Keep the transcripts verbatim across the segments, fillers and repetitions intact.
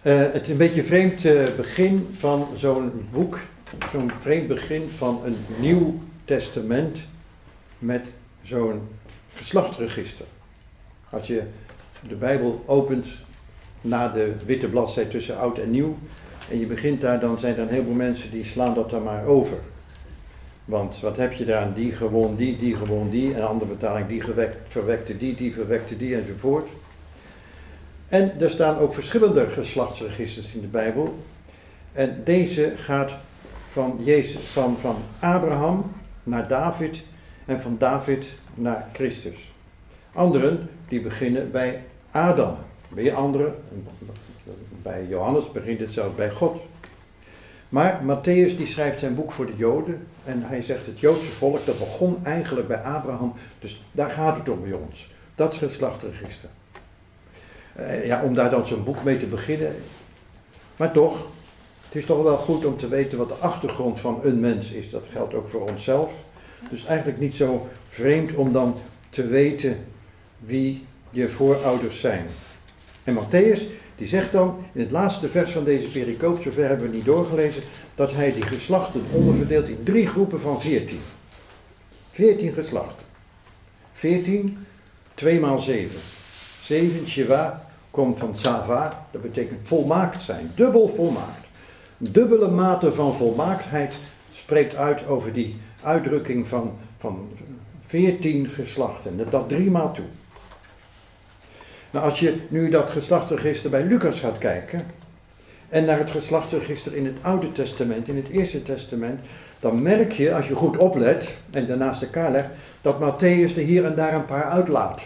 Uh, het is een beetje een vreemd uh, begin van zo'n boek, zo'n vreemd begin van een nieuw testament met zo'n geslachtregister. Als je de Bijbel opent na de witte bladzijde tussen oud en nieuw en je begint daar, dan zijn er een heleboel mensen die slaan dat er maar over. Want wat heb je daar? Die gewoon die, die gewoon die, en een andere vertaling die gewekt, verwekte die, die verwekte die enzovoort. En er staan ook verschillende geslachtsregisters in de Bijbel. En deze gaat van, Jezus, van, van Abraham naar David en van David naar Christus. Anderen die beginnen bij Adam. Weer anderen, bij Johannes begint het zelfs bij God. Maar Matthäus die schrijft zijn boek voor de Joden en hij zegt het Joodse volk dat begon eigenlijk bij Abraham. Dus daar gaat het om bij ons. Dat is het geslachtregister. Uh, ja, om daar dan zo'n boek mee te beginnen. Maar toch, het is toch wel goed om te weten wat de achtergrond van een mens is. Dat geldt ook voor onszelf. Dus eigenlijk niet zo vreemd om dan te weten wie je voorouders zijn. En Matthäus, die zegt dan in het laatste vers van deze pericoop, zover hebben we niet doorgelezen, dat hij die geslachten onderverdeelt in drie groepen van veertien. Veertien geslachten. Veertien, twee maal zeven. Zeven, Sheva, komt van Tsava, dat betekent volmaakt zijn, dubbel volmaakt. Dubbele mate van volmaaktheid spreekt uit over die uitdrukking van, van veertien geslachten, dat, dat drie maal toe. Nou, als je nu dat geslachtsregister bij Lucas gaat kijken en naar het geslachtsregister in het Oude Testament, in het Eerste Testament, dan merk je, als je goed oplet en daarnaast elkaar legt, dat Matthäus er hier en daar een paar uitlaat.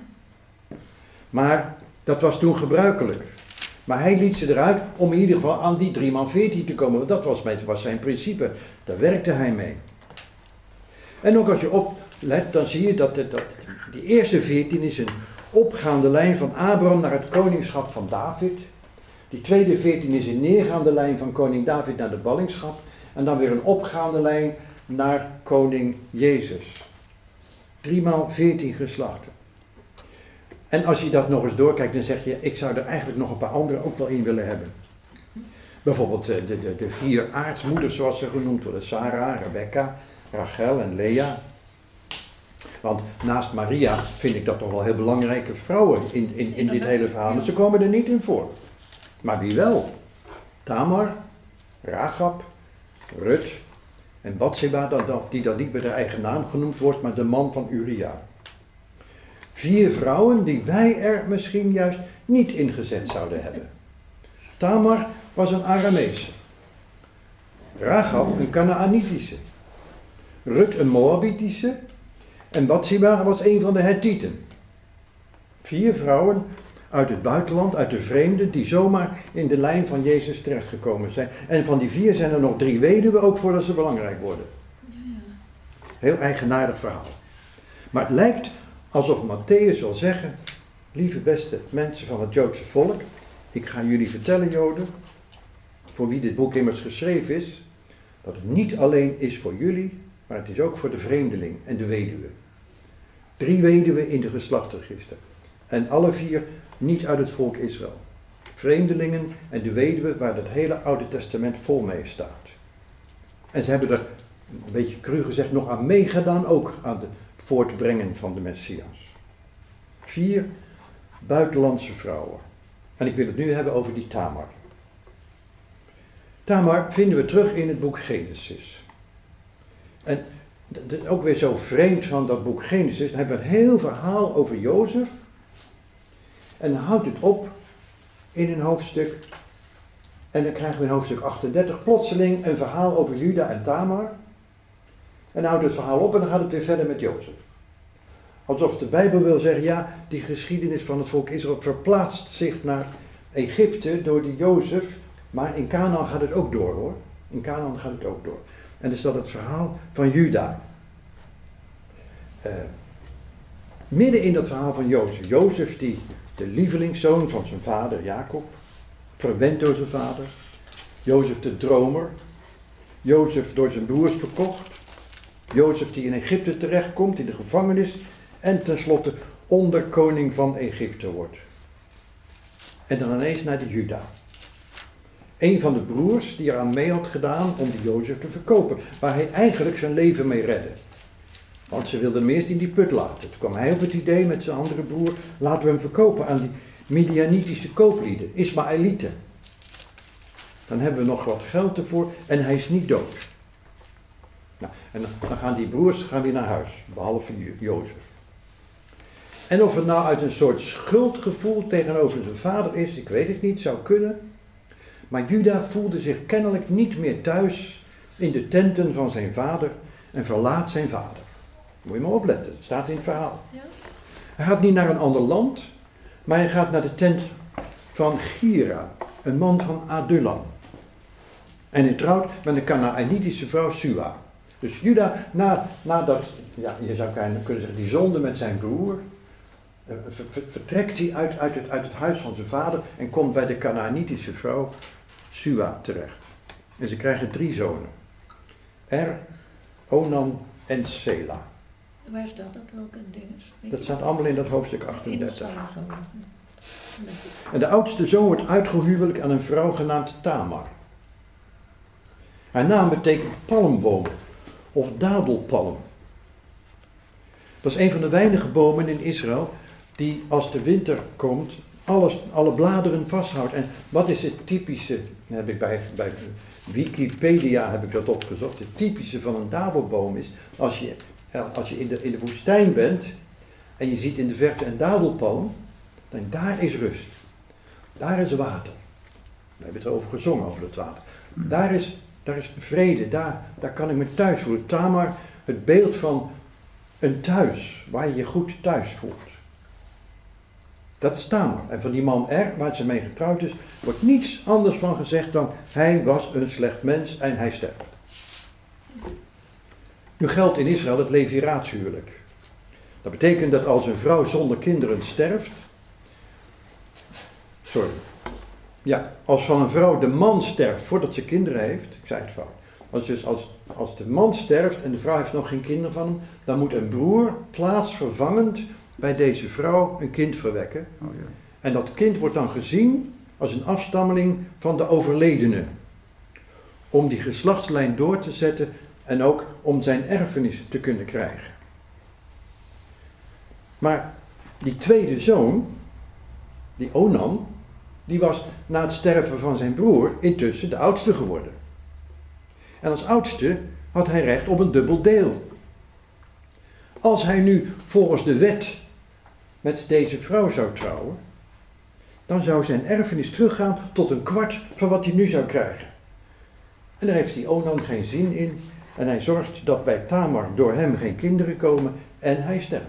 Maar dat was toen gebruikelijk. Maar hij liet ze eruit om in ieder geval aan die drie maal veertien te komen, want dat was, was zijn principe. Daar werkte hij mee. En ook als je oplet, dan zie je dat, dat, dat die eerste veertien is een opgaande lijn van Abraham naar het koningschap van David. Die tweede veertien is een neergaande lijn van koning David naar de ballingschap. En dan weer een opgaande lijn naar koning Jezus. Driemaal veertien geslachten. En als je dat nog eens doorkijkt, dan zeg je, ik zou er eigenlijk nog een paar andere ook wel in willen hebben. Bijvoorbeeld de, de, de vier aartsmoeders zoals ze genoemd worden. Sarah, Rebecca, Rachel en Lea. Want naast Maria vind ik dat toch wel heel belangrijke vrouwen in, in, in dit hele verhaal. Maar ze komen er niet in voor. Maar wie wel? Tamar, Rachab, Rut en Batseba, die dan niet bij de eigen naam genoemd wordt, maar de man van Uria. Vier vrouwen die wij er misschien juist niet ingezet zouden hebben. Tamar was een Arameese. Rachab een Kanaanitische. Rut een Moabitische. En Batseba was een van de Hethieten. Vier vrouwen uit het buitenland, uit de vreemde, die zomaar in de lijn van Jezus terechtgekomen zijn. En van die vier zijn er nog drie weduwen, ook voordat ze belangrijk worden. Heel eigenaardig verhaal. Maar het lijkt alsof Matthäus wil zeggen, lieve beste mensen van het Joodse volk, ik ga jullie vertellen, Joden, voor wie dit boek immers geschreven is, dat het niet alleen is voor jullie, maar het is ook voor de vreemdeling en de weduwe. Drie weduwen in de geslachtregister. En alle vier niet uit het volk Israël. Vreemdelingen en de weduwe waar het hele Oude Testament vol mee staat. En ze hebben er, een beetje cru gezegd, nog aan meegedaan, ook aan het voortbrengen van de Messias. Vier buitenlandse vrouwen. En ik wil het nu hebben over die Tamar. Tamar vinden we terug in het boek Genesis. En dat is ook weer zo vreemd van dat boek Genesis. Dan hebben we een heel verhaal over Jozef. En dan houdt het op in een hoofdstuk. En dan krijgen we in hoofdstuk achtendertig plotseling een verhaal over Juda en Tamar. En dan houdt het verhaal op en dan gaat het weer verder met Jozef. Alsof de Bijbel wil zeggen, ja, die geschiedenis van het volk Israël verplaatst zich naar Egypte door die Jozef. Maar in Canaan gaat het ook door, hoor. In Canaan gaat het ook door. En dus dat het verhaal van Juda. Uh, midden in dat verhaal van Jozef. Jozef die de lievelingszoon van zijn vader Jacob. Verwend door zijn vader. Jozef de dromer. Jozef door zijn broers verkocht. Jozef die in Egypte terechtkomt in de gevangenis. En tenslotte onderkoning van Egypte wordt. En dan ineens naar de Juda. een van de broers die eraan mee had gedaan om die Jozef te verkopen, waar hij eigenlijk zijn leven mee redde. Want ze wilden hem eerst in die put laten. Toen kwam hij op het idee met zijn andere broer, laten we hem verkopen aan die Midianitische kooplieden, Ismaëlieten. Dan hebben we nog wat geld ervoor en hij is niet dood. Nou, en dan gaan die broers gaan weer naar huis, behalve Jozef. En of het nou uit een soort schuldgevoel tegenover zijn vader is, ik weet het niet, zou kunnen. Maar Juda voelde zich kennelijk niet meer thuis in de tenten van zijn vader en verlaat zijn vader. Moet je maar opletten, het staat in het verhaal. Ja. Hij gaat niet naar een ander land, maar hij gaat naar de tent van Gira, een man van Adullam. En hij trouwt met een Kanaanitische vrouw Sua. Dus Juda, na, nadat, ja, je zou kunnen zeggen, die zonde met zijn broer, uh, ver, vertrekt hij uit, uit, het, uit het huis van zijn vader en komt bij de Kanaanitische vrouw Sua terecht. En ze krijgen drie zonen. Er, Onan en Sela. Waar staat dat? Welke dingen? Dat staat allemaal in dat hoofdstuk achtendertig. En de oudste zoon wordt uitgehuwelijk aan een vrouw genaamd Tamar. Haar naam betekent palmboom of dadelpalm. Dat is een van de weinige bomen in Israël die als de winter komt alles, alle bladeren vasthoudt. En wat is het typische, heb ik bij, bij Wikipedia heb ik dat opgezocht, het typische van een dadelboom is, als je, als je in, de, in de woestijn bent en je ziet in de verte een dadelpalm, dan daar is rust. Daar is water. We hebben het erover gezongen, over het water. Daar is, daar is vrede, daar, daar kan ik me thuis voelen. Tamar, het beeld van een thuis, waar je je goed thuis voelt. Dat is Tamar. En van die man R, waar ze mee getrouwd is, wordt niets anders van gezegd dan hij was een slecht mens en hij sterft. Nu geldt in Israël het leviraatshuwelijk. Dat betekent dat als een vrouw zonder kinderen sterft, sorry, ja, als van een vrouw de man sterft voordat ze kinderen heeft, ik zei het fout, als, dus als, als de man sterft en de vrouw heeft nog geen kinderen van hem, dan moet een broer plaatsvervangend bij deze vrouw een kind verwekken. Oh ja. En dat kind wordt dan gezien als een afstammeling van de overledene. Om die geslachtslijn door te zetten en ook om zijn erfenis te kunnen krijgen. Maar die tweede zoon, die Onan, die was na het sterven van zijn broer intussen de oudste geworden. En als oudste had hij recht op een dubbel deel. Als hij nu volgens de wet met deze vrouw zou trouwen, dan zou zijn erfenis teruggaan tot een kwart van wat hij nu zou krijgen. En daar heeft die Onan geen zin in en hij zorgt dat bij Tamar door hem geen kinderen komen en hij sterft.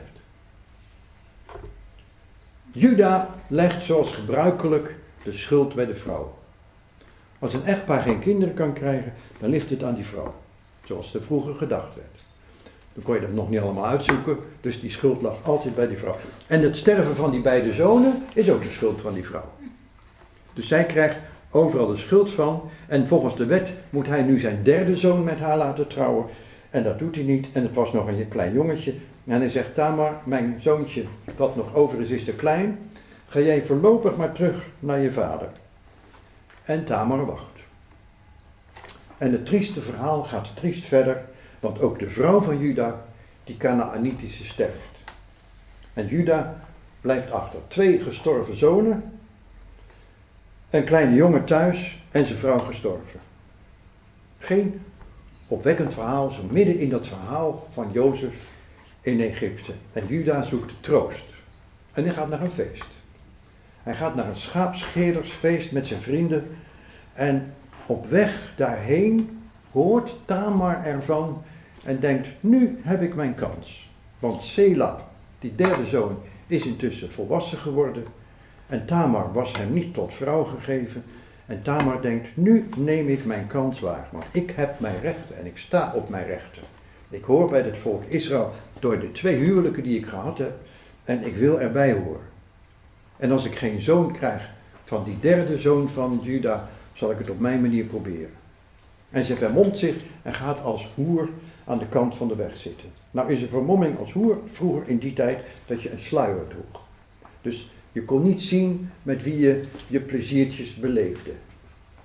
Juda legt zoals gebruikelijk de schuld bij de vrouw. Als een echtpaar geen kinderen kan krijgen, dan ligt het aan die vrouw. Zoals er vroeger gedacht werd. Dan kon je dat nog niet allemaal uitzoeken, dus die schuld lag altijd bij die vrouw. En het sterven van die beide zonen is ook de schuld van die vrouw. Dus zij krijgt overal de schuld van. En volgens de wet moet hij nu zijn derde zoon met haar laten trouwen. En dat doet hij niet. En het was nog een klein jongetje. En hij zegt, Tamar, mijn zoontje, wat nog over is, is te klein. Ga jij voorlopig maar terug naar je vader. En Tamar wacht. En het trieste verhaal gaat triest verder. Want ook de vrouw van Juda, die Kanaanitische, sterft. En Juda blijft achter. Twee gestorven zonen. Een kleine jongen thuis en zijn vrouw gestorven. Geen opwekkend verhaal, zo midden in dat verhaal van Jozef in Egypte. En Juda zoekt troost. En hij gaat naar een feest. Hij gaat naar een schaapscheerdersfeest met zijn vrienden. En op weg daarheen hoort Tamar ervan en denkt, nu heb ik mijn kans. Want Sela, die derde zoon, is intussen volwassen geworden. En Tamar was hem niet tot vrouw gegeven. En Tamar denkt, nu neem ik mijn kans waar. Want ik heb mijn rechten en ik sta op mijn rechten. Ik hoor bij het volk Israël door de twee huwelijken die ik gehad heb. En ik wil erbij horen. En als ik geen zoon krijg van die derde zoon van Juda, zal ik het op mijn manier proberen. En ze vermomt zich en gaat als hoer aan de kant van de weg zitten. Nou is een vermomming als hoer vroeger in die tijd dat je een sluier droeg. Dus je kon niet zien met wie je je pleziertjes beleefde.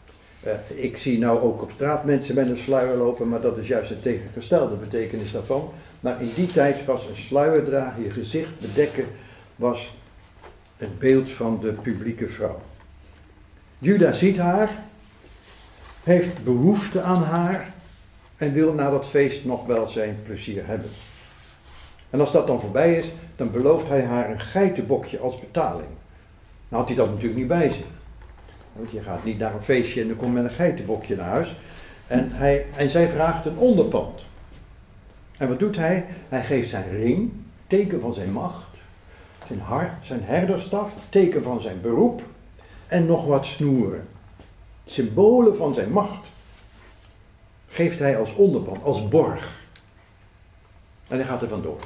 Uh, ik zie nou ook op straat mensen met een sluier lopen, maar dat is juist de tegengestelde betekenis daarvan. Maar in die tijd was een sluier dragen, je gezicht bedekken, was een beeld van de publieke vrouw. Juda ziet haar, heeft behoefte aan haar en wil na dat feest nog wel zijn plezier hebben. En als dat dan voorbij is, dan belooft hij haar een geitenbokje als betaling. Nou had hij dat natuurlijk niet bij zich. Want je gaat niet naar een feestje en dan komt met een geitenbokje naar huis. En, hij, en zij vraagt een onderpand. En wat doet hij? Hij geeft zijn ring, teken van zijn macht, zijn hart, zijn herderstaf, teken van zijn beroep en nog wat snoeren. Symbolen van zijn macht geeft hij als onderpand, als borg. En hij gaat er vandoor.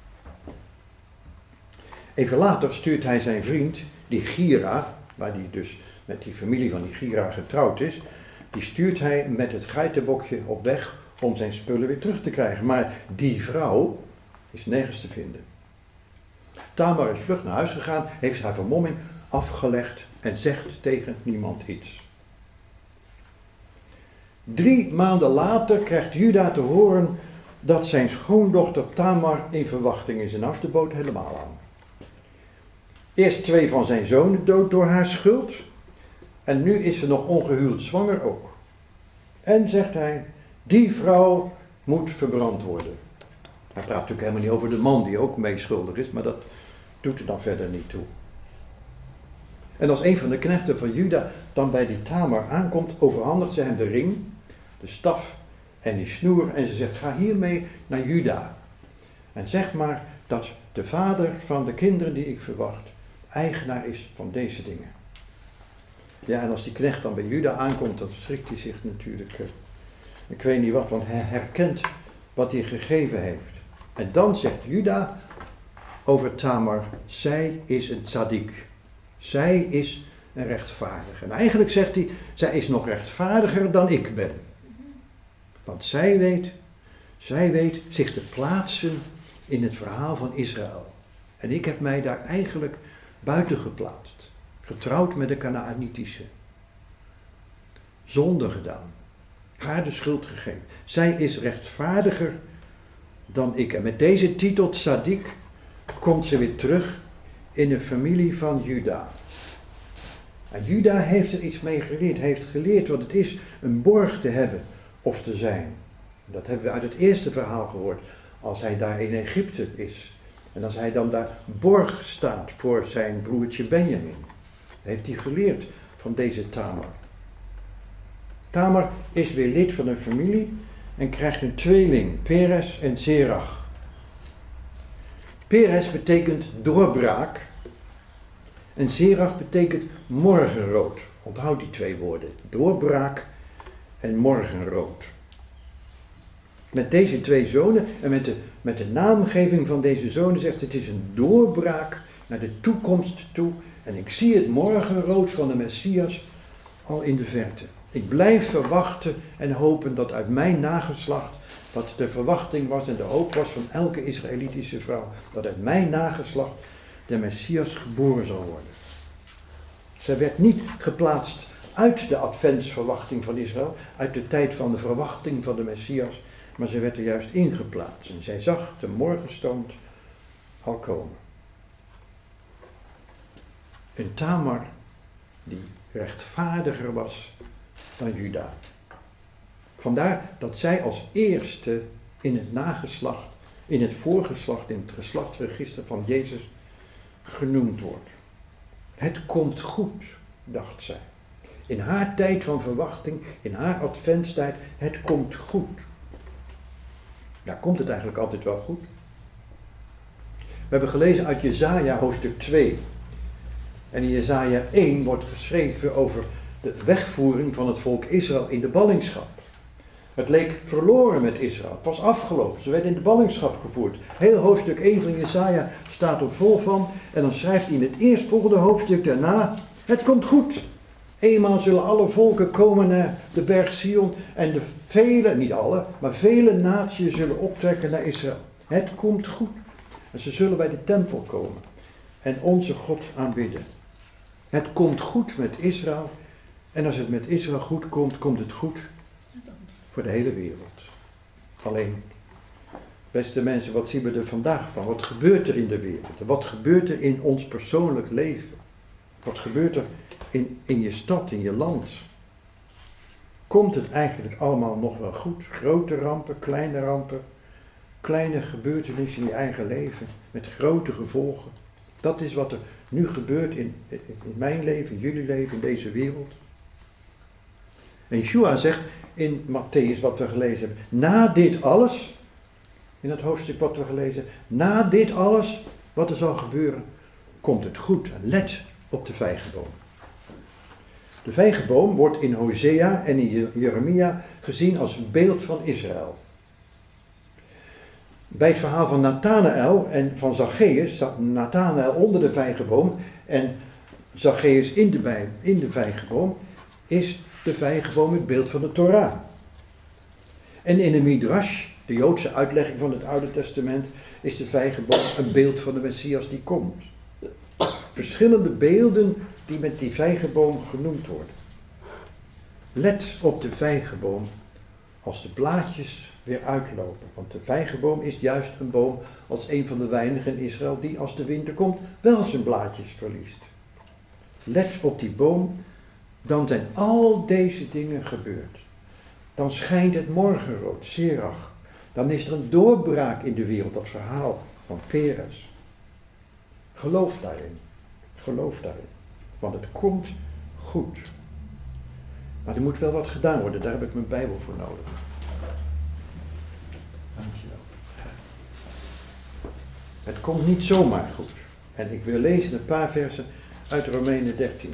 Even later stuurt hij zijn vriend, die Gira, waar hij dus met die familie van die Gira getrouwd is, die stuurt hij met het geitenbokje op weg om zijn spullen weer terug te krijgen. Maar die vrouw is nergens te vinden. Tamar is vlug naar huis gegaan, heeft haar vermomming afgelegd en zegt tegen niemand iets. Drie maanden later krijgt Juda te horen dat zijn schoondochter Tamar in verwachting is. En nou is de boot helemaal aan. Eerst twee van zijn zonen dood door haar schuld. En nu is ze nog ongehuwd zwanger ook. En zegt hij, die vrouw moet verbrand worden. Hij praat natuurlijk helemaal niet over de man die ook meeschuldig is, maar dat doet er dan verder niet toe. En als een van de knechten van Juda dan bij die Tamar aankomt, overhandigt ze hem de ring, de staf en die snoer en ze zegt, ga hiermee naar Juda. En zeg maar dat de vader van de kinderen die ik verwacht, eigenaar is van deze dingen. Ja, en als die knecht dan bij Juda aankomt, dan schrikt hij zich natuurlijk, uh, ik weet niet wat, want hij herkent wat hij gegeven heeft. En dan zegt Juda over Tamar, zij is een tzaddik. Zij is een rechtvaardige. En eigenlijk zegt hij, zij is nog rechtvaardiger dan ik ben. Want zij weet, zij weet zich te plaatsen in het verhaal van Israël. En ik heb mij daar eigenlijk buiten geplaatst. Getrouwd met de Kanaanitische. Zonde gedaan. Haar de schuld gegeven. Zij is rechtvaardiger dan ik. En met deze titel tzaddik komt ze weer terug in de familie van Juda. En Juda heeft er iets mee geleerd. Hij heeft geleerd wat het is een borg te hebben of te zijn. Dat hebben we uit het eerste verhaal gehoord. Als hij daar in Egypte is. En als hij dan daar borg staat voor zijn broertje Benjamin. Dat heeft hij geleerd van deze Tamar. Tamar is weer lid van een familie en krijgt een tweeling, Peres en Zerach. Peres betekent doorbraak en Zerach betekent morgenrood. Onthoud die twee woorden, doorbraak en morgenrood. Met deze twee zonen en met de, met de naamgeving van deze zonen zegt het is een doorbraak naar de toekomst toe. En ik zie het morgenrood van de Messias al in de verte. Ik blijf verwachten en hopen dat uit mijn nageslacht, wat de verwachting was en de hoop was van elke Israëlitische vrouw, dat uit mijn nageslacht de Messias geboren zal worden. Zij werd niet geplaatst uit de adventsverwachting van Israël, uit de tijd van de verwachting van de Messias, maar ze werd er juist ingeplaatst. En zij zag de morgenstond al komen. Een Tamar die rechtvaardiger was dan Juda. Vandaar dat zij als eerste in het nageslacht, in het voorgeslacht, in het geslachtsregister van Jezus genoemd wordt. Het komt goed, dacht zij. In haar tijd van verwachting, in haar adventstijd, het komt goed. Ja, komt het eigenlijk altijd wel goed? We hebben gelezen uit Jesaja hoofdstuk twee. En in Jesaja één wordt geschreven over de wegvoering van het volk Israël in de ballingschap. Het leek verloren met Israël, het was afgelopen, ze werden in de ballingschap gevoerd. Heel hoofdstuk één van Jesaja staat er vol van en dan schrijft hij in het eerstvolgende hoofdstuk daarna, het komt goed. Eenmaal zullen alle volken komen naar de berg Sion en de vele, niet alle, maar vele naties zullen optrekken naar Israël. Het komt goed. En ze zullen bij de tempel komen en onze God aanbidden. Het komt goed met Israël En als het met Israël goed komt, komt het goed voor de hele wereld. Alleen, beste mensen, wat zien we er vandaag van? Wat gebeurt er in de wereld? Wat gebeurt er in ons persoonlijk leven? Wat gebeurt er in, in je stad, in je land? Komt het eigenlijk allemaal nog wel goed? Grote rampen, kleine rampen, kleine gebeurtenissen in je eigen leven, met grote gevolgen. Dat is wat er nu gebeurt in, in mijn leven, in jullie leven, in deze wereld. En Yeshua zegt in Matthäus, wat we gelezen hebben, na dit alles, in het hoofdstuk wat we gelezen hebben, na dit alles, wat er zal gebeuren, komt het goed. En let op de vijgenboom. De vijgenboom wordt in Hosea en in Jeremia gezien als een beeld van Israël. Bij het verhaal van Nathanael en van Zacchaeus zat Nathanael onder de vijgenboom en Zacchaeus in de, bij, in de vijgenboom, is de vijgenboom het beeld van de Torah. En in de Midrash, de Joodse uitlegging van het Oude Testament, is de vijgenboom een beeld van de Messias die komt. Verschillende beelden die met die vijgenboom genoemd worden. Let op de vijgenboom als de blaadjes weer uitlopen. Want de vijgenboom is juist een boom als een van de weinigen in Israël die als de winter komt wel zijn blaadjes verliest. Let op die boom, dan zijn al deze dingen gebeurd. Dan schijnt het morgenrood, Serach. Dan is er een doorbraak in de wereld, dat verhaal van Peres. Geloof daarin. Geloof daarin. Want het komt goed. Maar er moet wel wat gedaan worden, daar heb ik mijn Bijbel voor nodig. Dankjewel. Het komt niet zomaar goed. En ik wil lezen een paar versen uit Romeinen dertien.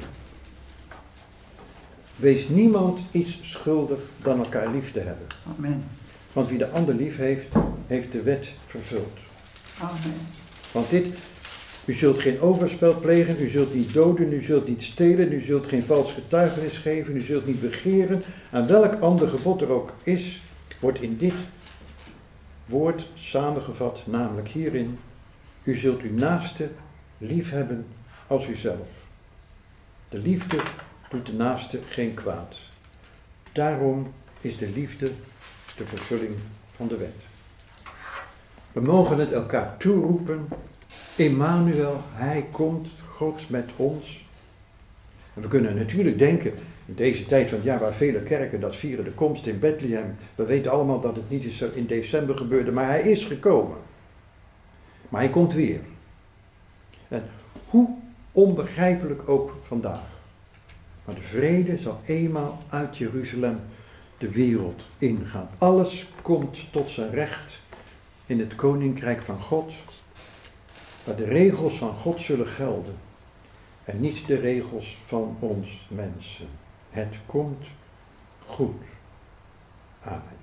Wees niemand iets schuldig dan elkaar lief te hebben. Amen. Want wie de ander lief heeft, heeft de wet vervuld. Amen. Want dit, u zult geen overspel plegen, u zult niet doden, u zult niet stelen, u zult geen vals getuigenis geven, u zult niet begeren. Aan welk ander gebod er ook is, wordt in dit woord samengevat, namelijk hierin. U zult uw naaste lief hebben als uzelf. De liefde doet de naaste geen kwaad. Daarom is de liefde de vervulling van de wet. We mogen het elkaar toeroepen. Emmanuel, hij komt, God met ons. En we kunnen natuurlijk denken, in deze tijd van het jaar waar vele kerken dat vieren, de komst in Bethlehem. We weten allemaal dat het niet is in december gebeurde, maar hij is gekomen. Maar hij komt weer. En hoe onbegrijpelijk ook vandaag. Maar de vrede zal eenmaal uit Jeruzalem de wereld ingaan. Alles komt tot zijn recht in het koninkrijk van God. Maar de regels van God zullen gelden. En niet de regels van ons mensen. Het komt goed. Amen.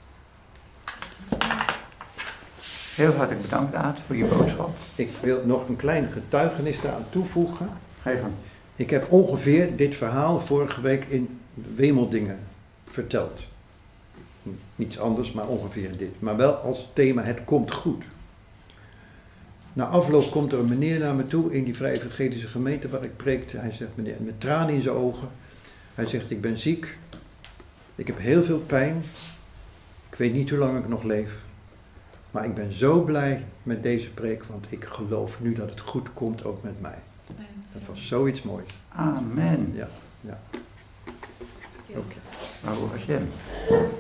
Heel hartelijk bedankt, Aad, voor je boodschap. Ik wil nog een klein getuigenis daaraan toevoegen. Ga je gang. Ik heb ongeveer dit verhaal vorige week in Wemeldingen verteld. Niets anders, maar ongeveer dit. Maar wel als thema, het komt goed. Na afloop komt er een meneer naar me toe in die Vrije Evangelische gemeente waar ik preekte. Hij zegt, meneer, met tranen in zijn ogen. Hij zegt, ik ben ziek. Ik heb heel veel pijn. Ik weet niet hoe lang ik nog leef. Maar ik ben zo blij met deze preek, want ik geloof nu dat het goed komt ook met mij. Dat was zoiets moois. Amen. Ja, ja. Oké. Baruch Hashem.